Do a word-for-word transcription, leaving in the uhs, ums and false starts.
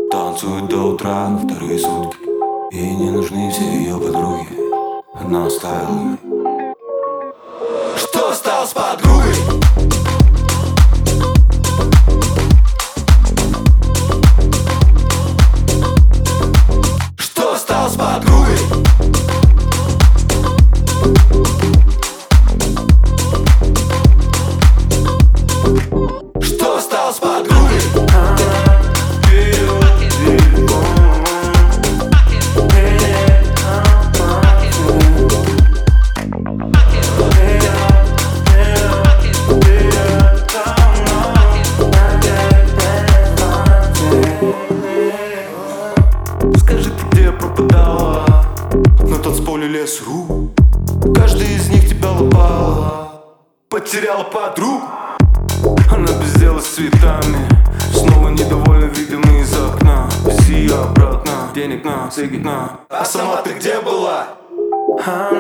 Танцует до утра на вторые сутки. Ей не нужны все ее подруги. Она оставила их. Что стал с подругой? Что стал с подругой? Что стал с подругой? Скажи, ты где пропадала? На танцполе лес.ру. Каждый из них тебя лопала. Потеряла подруг. Она без дела с цветами. Снова недовольна видом из окна. Вези ее обратно. Денег на, цыгит на. А сама ты где была?